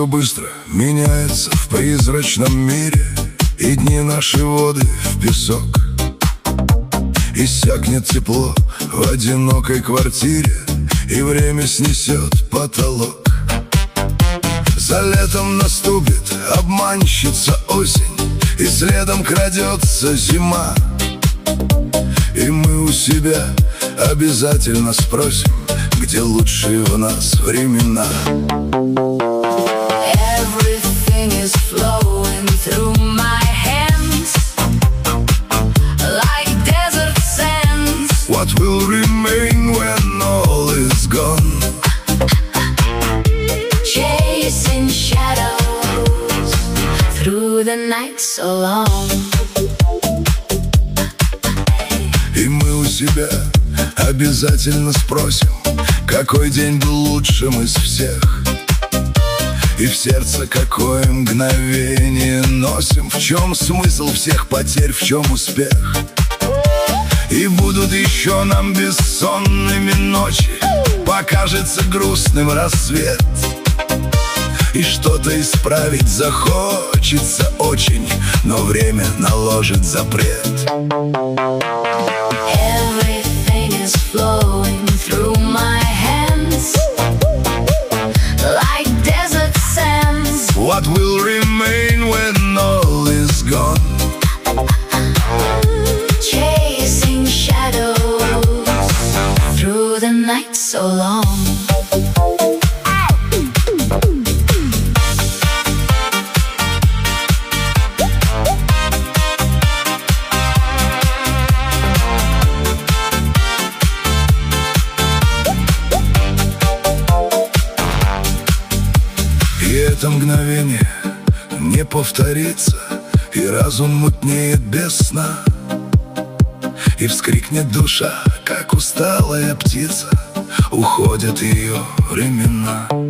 все быстро меняется в призрачном мире, и дни наши воды в песок. Иссякнет тепло в одинокой квартире, и время снесет потолок. За летом наступит обманщица осень, и следом крадется зима. И мы у себя обязательно спросим, где лучшие в нас времена. Everything is flowing through my hands like desert sands. What will remain when all is gone? Chasing shadows through the night so long. И мы у себя обязательно спросим, какой день был лучшим из всех. И в сердце какое мгновение носим, в чем смысл всех потерь, в чем успех. И будут еще нам бессонными ночи, покажется грустным рассвет. И что-то исправить захочется очень, но время наложит запрет. Everything is flowing through my hands like desert sands. What will remain when all is gone? Chasing shadows through the night so long. И это мгновение не повторится, и разум мутнеет без сна. И вскрикнет душа, как усталая птица, уходят ее времена.